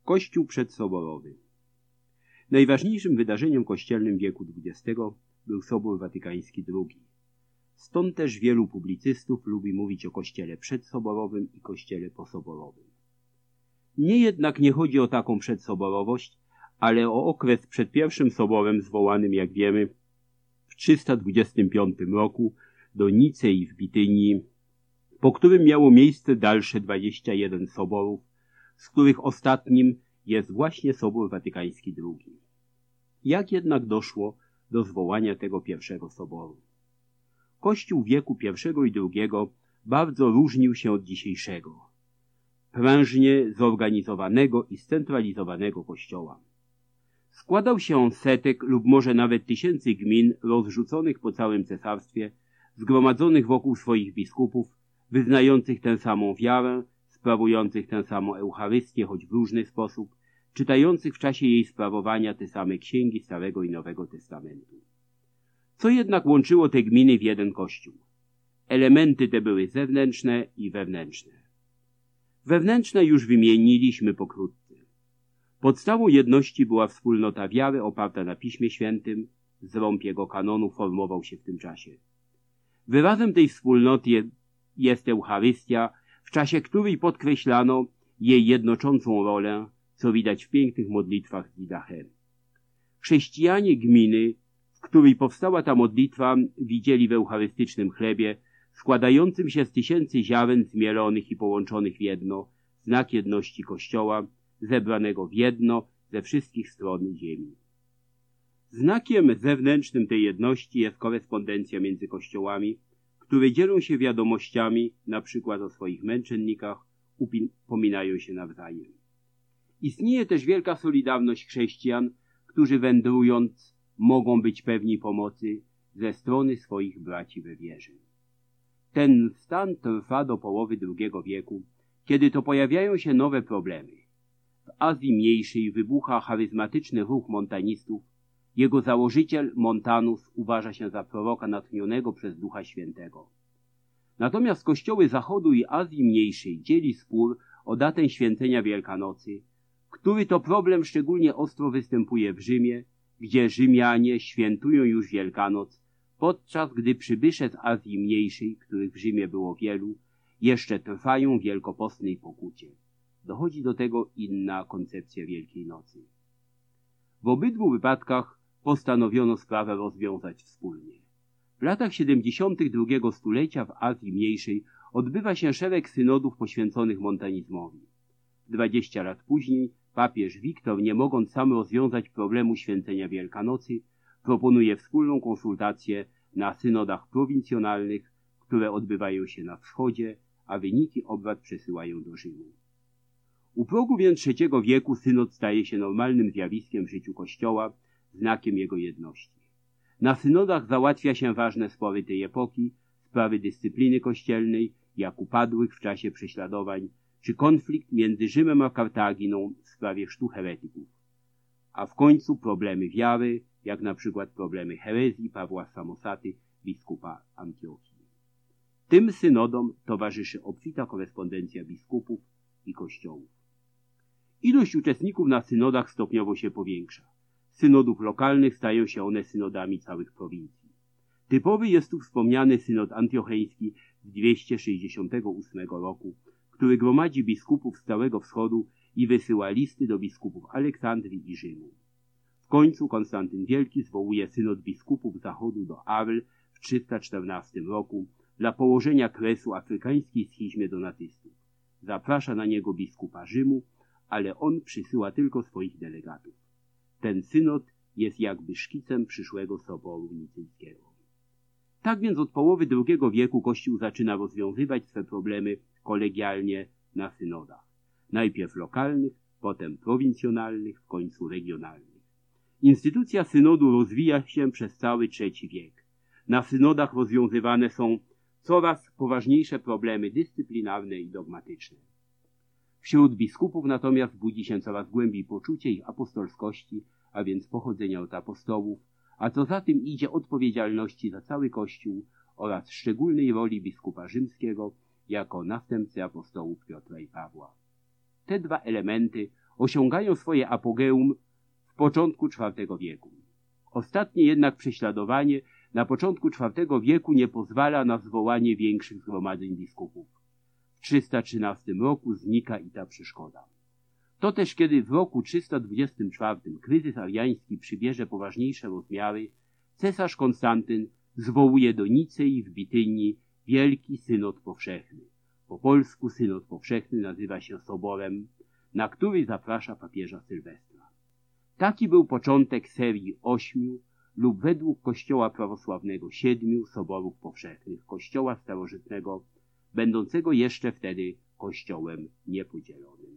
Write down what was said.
Kościół przedsoborowy. Najważniejszym wydarzeniem kościelnym wieku XX był Sobór Watykański II. Stąd też wielu publicystów lubi mówić o kościele przedsoborowym i kościele posoborowym. Mnie jednak nie chodzi o taką przedsoborowość, ale o okres przed pierwszym soborem zwołanym, jak wiemy, w 325 roku do Nicei w Bitynii, po którym miało miejsce dalsze 21 soborów, z których ostatnim jest właśnie Sobór Watykański II. Jak jednak doszło do zwołania tego pierwszego soboru? Kościół wieku I i II bardzo różnił się od dzisiejszego, prężnie zorganizowanego i scentralizowanego kościoła. Składał się on z setek lub może nawet tysięcy gmin rozrzuconych po całym cesarstwie, zgromadzonych wokół swoich biskupów, wyznających tę samą wiarę, sprawujących tę samą Eucharystię, choć w różny sposób, czytających w czasie jej sprawowania te same księgi Starego i Nowego Testamentu. Co jednak łączyło te gminy w jeden kościół? Elementy te były zewnętrzne i wewnętrzne. Wewnętrzne już wymieniliśmy pokrótce. Podstawą jedności była wspólnota wiary oparta na Piśmie Świętym, zrąb jego kanonu formował się w tym czasie. Wyrazem tej wspólnoty jest Eucharystia, w czasie której podkreślano jej jednoczącą rolę, co widać w pięknych modlitwach z Didache. Chrześcijanie gminy, w której powstała ta modlitwa, widzieli w eucharystycznym chlebie, składającym się z tysięcy ziaren zmielonych i połączonych w jedno, znak jedności Kościoła, zebranego w jedno ze wszystkich stron ziemi. Znakiem zewnętrznym tej jedności jest korespondencja między kościołami, które dzielą się wiadomościami, na przykład o swoich męczennikach, upominają się nawzajem. Istnieje też wielka solidarność chrześcijan, którzy wędrując mogą być pewni pomocy ze strony swoich braci we wierze. Ten stan trwa do połowy II wieku, kiedy to pojawiają się nowe problemy. W Azji Mniejszej wybucha charyzmatyczny ruch montanistów. Jego założyciel, Montanus, uważa się za proroka natchnionego przez Ducha Świętego. Natomiast kościoły Zachodu i Azji Mniejszej dzieli spór o datę święcenia Wielkanocy, który to problem szczególnie ostro występuje w Rzymie, gdzie Rzymianie świętują już Wielkanoc, podczas gdy przybysze z Azji Mniejszej, których w Rzymie było wielu, jeszcze trwają w wielkopostnej pokucie. Dochodzi do tego inna koncepcja Wielkiej Nocy. W obydwu wypadkach postanowiono sprawę rozwiązać wspólnie. W latach 70. II stulecia w Azji Mniejszej odbywa się szereg synodów poświęconych montanizmowi. 20 lat później papież Wiktor, nie mogąc sam rozwiązać problemu święcenia Wielkanocy, proponuje wspólną konsultację na synodach prowincjonalnych, które odbywają się na wschodzie, a wyniki obrad przesyłają do Rzymu. U progu więc III wieku synod staje się normalnym zjawiskiem w życiu Kościoła, znakiem jego jedności. Na synodach załatwia się ważne spory tej epoki, sprawy dyscypliny kościelnej, jak upadłych w czasie prześladowań, czy konflikt między Rzymem a Kartaginą w sprawie chrztu heretyków. A w końcu problemy wiary, jak na przykład problemy herezji Pawła Samosaty, biskupa Antiochii. Tym synodom towarzyszy obfita korespondencja biskupów i kościołów. Ilość uczestników na synodach stopniowo się powiększa. Z synodów lokalnych stają się one synodami całych prowincji. Typowy jest tu wspomniany synod antiocheński z 268 roku, który gromadzi biskupów z całego wschodu i wysyła listy do biskupów Aleksandrii i Rzymu. W końcu Konstantyn Wielki zwołuje synod biskupów zachodu do Arles w 314 roku dla położenia kresu afrykańskiej schizmie donatystów. Zaprasza na niego biskupa Rzymu, ale on przysyła tylko swoich delegatów. Ten synod jest jakby szkicem przyszłego soboru nicejskiego. Tak więc od połowy II wieku Kościół zaczyna rozwiązywać swe problemy kolegialnie na synodach. Najpierw lokalnych, potem prowincjonalnych, w końcu regionalnych. Instytucja synodu rozwija się przez cały III wiek. Na synodach rozwiązywane są coraz poważniejsze problemy dyscyplinarne i dogmatyczne. Wśród biskupów natomiast budzi się coraz głębiej poczucie ich apostolskości, a więc pochodzenia od apostołów, a co za tym idzie odpowiedzialności za cały Kościół oraz szczególnej roli biskupa rzymskiego jako następcy apostołów Piotra i Pawła. Te dwa elementy osiągają swoje apogeum w początku IV wieku. Ostatnie jednak prześladowanie na początku IV wieku nie pozwala na zwołanie większych zgromadzeń biskupów. W 313 roku znika i ta przeszkoda. To też kiedy w roku 324 kryzys ariański przybierze poważniejsze rozmiary, cesarz Konstantyn zwołuje do Nicei w Bitynii Wielki Synod Powszechny. Po polsku Synod Powszechny nazywa się Soborem, na który zaprasza papieża Sylwestra. Taki był początek serii 8 lub według Kościoła prawosławnego 7 soborów powszechnych Kościoła starożytnego, będącego jeszcze wtedy Kościołem niepodzielonym.